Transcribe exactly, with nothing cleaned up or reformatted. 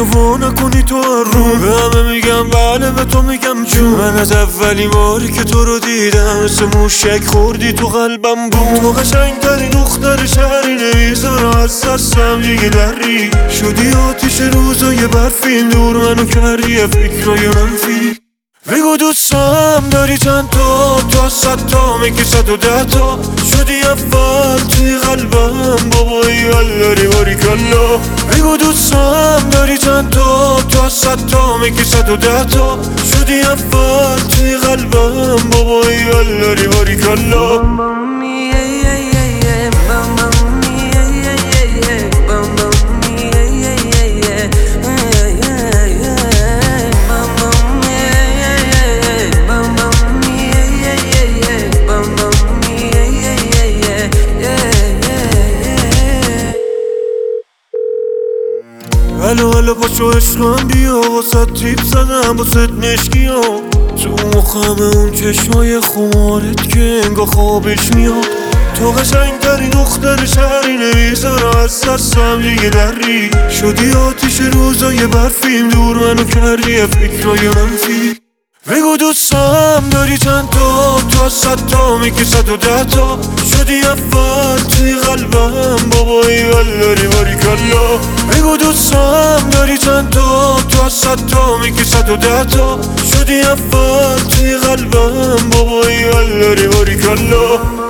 تو وا نکنی تو رو. به همه میگم بله، به تو میگم چون من از اولین باری که تو رو دیدم مثل موشک خوردی تو قلبم بود. تو قشنگترین دختر شهری، نمیذارم از دستم دیگه دری. شدی آتیش روزای برفین، دور منو کردی فکرای منفی. بگو دوستم داری چند تا، تا صد تا میگی صد و ده تا. شدی اول توی قلبم بابایی الاری باریکلا. بگو دوستم داری چند تا، تا صد تا میگی صد و ده تا. شدی اول توی قلبم بابایی الاری باریکلا. الو الو پاشو عشقم بیا، واسه تیپ زدم واسه مشکی ها. تو مخم اون چشمای خمارت که انگا خوابش میاد. تو قشنگترین دختر شهری، نمیذارم از دستم دیگه دری. شدی آتیش روزای برفیم، دور منو کردی فکرای منفی. بگو دوستم داری چند تا، تا صد تا میگی صد و ده تا. شدی اول توی قلبم بابایی الاری باریکلا. بگو دوستم داری چند تا، تا صد تا میگی صد و ده تا. شدی اول توی قلبم بابایی الاری باریکلا.